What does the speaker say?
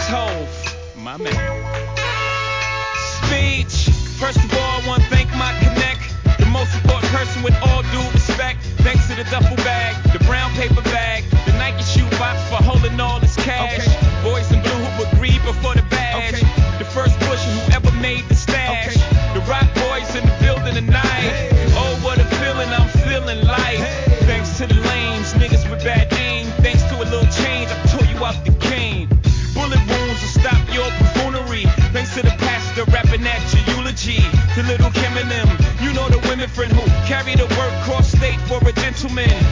Tove, my man. Speech. First of all, I want to thank my connect, the most important person with all due respect. Thanks to the duffel bag, the brown paper bag, the Nike shoe box for holding all this cash. Boys in blue who agreed before the badge. The first Bush who ever made the stash. The rock boys in the building tonight. Oh, what a feeling, I'm feeling like. Thanks to the lanes, niggas with bad aim. Thanks to a little change, I tore you out the game. Bullet wounds will stop your buffoonery. Thanks to the pastor rapping at your eulogy. To little Kim and them, you know the women friend who carry the work cross state for a gentleman.